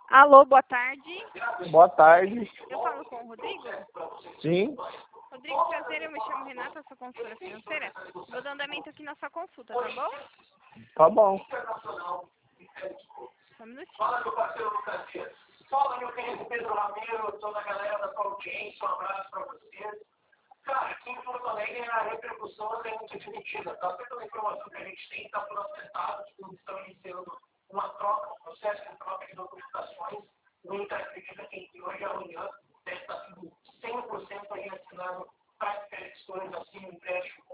Alô, boa tarde. Boa tarde. Eu falo com o Rodrigo. Sim. Rodrigo, prazer, eu me chamo Renata, sou consultora financeira. Vou dar andamento aqui na sua consulta, tá bom? Tá bom. Só um minutinho. Fala, meu parceiro Lucas Dias. Fala, meu querido Pedro Ramiro, toda a galera da sua audiência, um abraço pra vocês. Cara, aqui em Porto Alegre a repercussão é muito dividida, tá? Pela informação que a gente tem, está por assentados, estão iniciando uma troca, um processo de troca de documentações. No entanto, acredita que entre hoje e amanhã deve estar tudo 100% aí assinado para as questões assim, um empréstimo